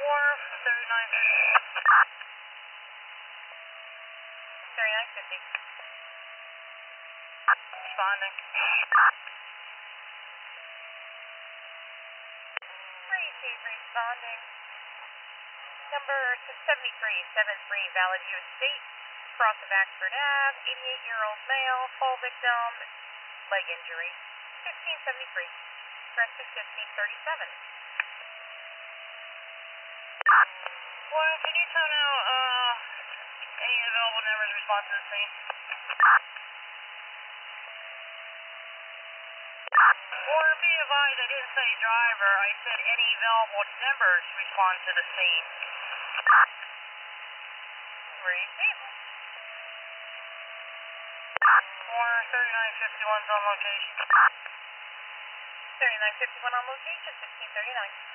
Wharf, 3950. Responding. 3 Chief responding. Number 7373 Valley View Estate, cross of Axford Ave, 88-year-old male, fall victim, leg injury, 1573. Rest is 1537. Warren, can you tell now any available numbers respond to the scene? Warren, be advised, I didn't say driver. I said any available numbers respond to the scene. Receive. Warren, 3951's on location. 3951 on location, 1539.